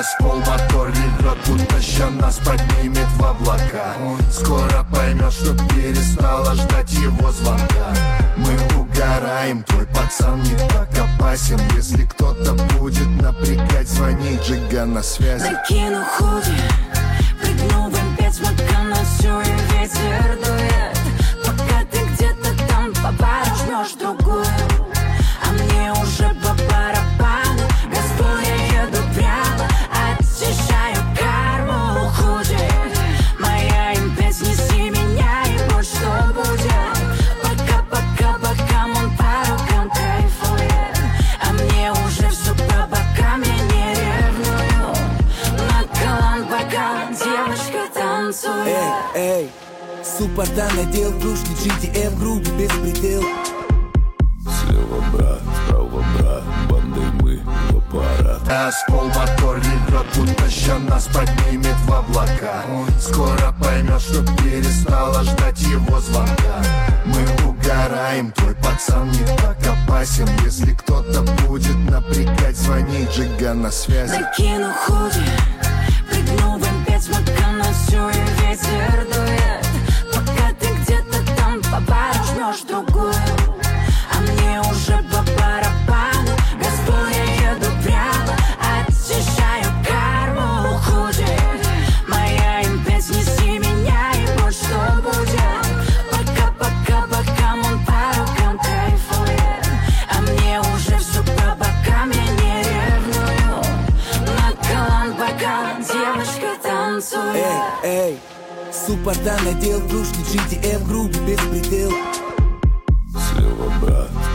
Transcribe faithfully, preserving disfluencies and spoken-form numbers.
Танцпол, мотор ревет, будто ща нас поднимет в облака. Скоро поймешь, что перестала ждать его звонка. Мы угораем, твой пацан не так опасен. Если кто-то будет напрягать, звони, Джига на связи. Накину худи, прыгну в эм пять, макану всю и ветер дует. Пока ты где-то там по бару жмешь другую, а мне уже по барабану. Газпол, я еду прямо, очищаю карму. Худи, моя эм пять, неси меня, и вот что будет. Пока, пока, пока он по рукам кайфует, а мне уже все по бокам, я не ревную. Накалан бокал, девочка танцует. Эй, эй, суппорта надел, кружки джи ти эм, груди без предел. Слева брат, справа брат, бандой мы в аппарат. Танцпол, мотор ревет, будто ща нас поднимет в облака. Скоро поймешь, что перестала ждать его звонка. Мы угораем, твой пацан не так опасен. Если кто-то будет напрягать, звони, Джига на связи. Накину худи, прыгну в эм пять, макану всю и ветер дует. Пока ты где-то там по бару жмешь другую, а мне уже по барабану. Газпол, я еду прямо, очищаю карму. Худи, моя эм пять, неси меня, и вот что будет. Пока, пока, пока он по рукам кайфует, а мне уже все по бокам, я не ревную. Накалан бокал, девочка танцует. Эй, эй, суппорта надел, кружки джи ти эм, груди без предел. Слева брат,